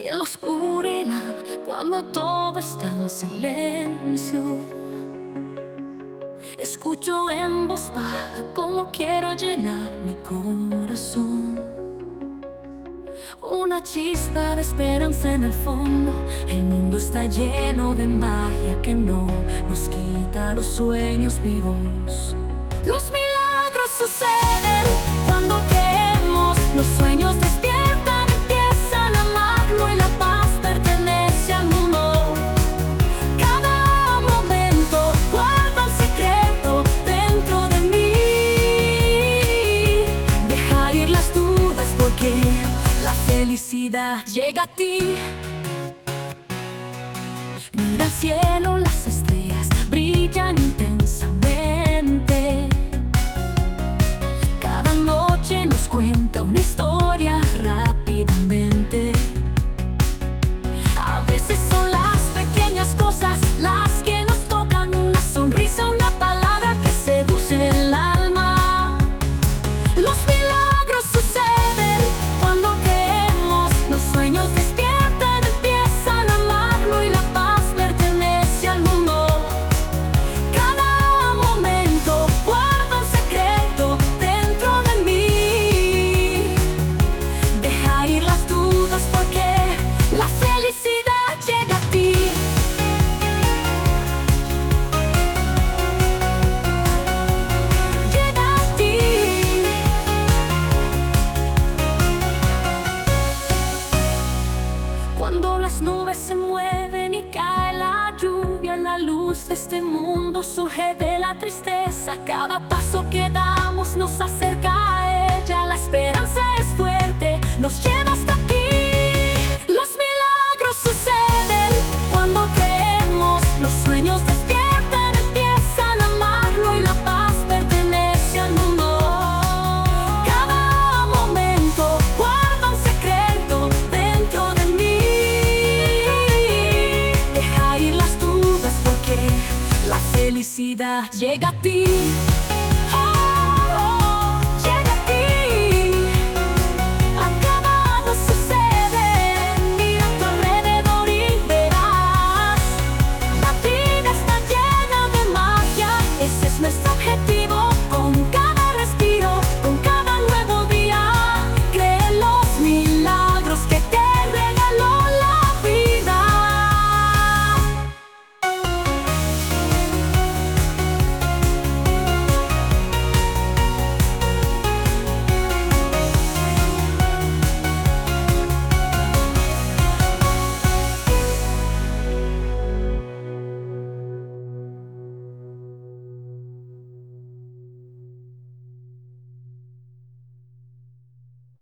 y en la oscuridad, cuando todo está en silencio, escucho en voz baja cómo quiero llenar mi corazón. Una chispa de esperanza en el fondo. El mundo está lleno de magia que no nos quita los sueños vivos. Los milagros suceden cuando creemos. Los sueños despiertan, empiezan a amarlo y la paz pertenece al mundo. Cada momento guarda un secreto dentro de mí. Deja ir las dudas porque la felicidad llega a ti. Mira al cielo, las estrellas brillan intensamente. Cada noche nos cuenta una historia rápidamente. A veces son las pequeñas cosas las que nos tocan. Una sonrisa, una palabra que seduce el alma. Los milagros suceden cuando creemos. Los sueños despiertan, empiezan a amarlo y la paz pertenece al mundo. Cada momento guarda un secreto dentro de mí. Deja ir las dudas porque la felicidad llega a ti. Llega a ti. Cuando las nubes se mueven y cae la lluvia, la luz de este mundo surge de la tristeza. Cada paso que damos nos acerca a ella. La esperanza es fuerte, nos lleva hasta aquí. Los milagros suceden cuando creemos. Los sueños despiertan, empiezan a amarlo y la paz pertenece al mundo. Cada momento guarda un secreto dentro de mí. Deja ir las dudas porque la felicidad llega a ti.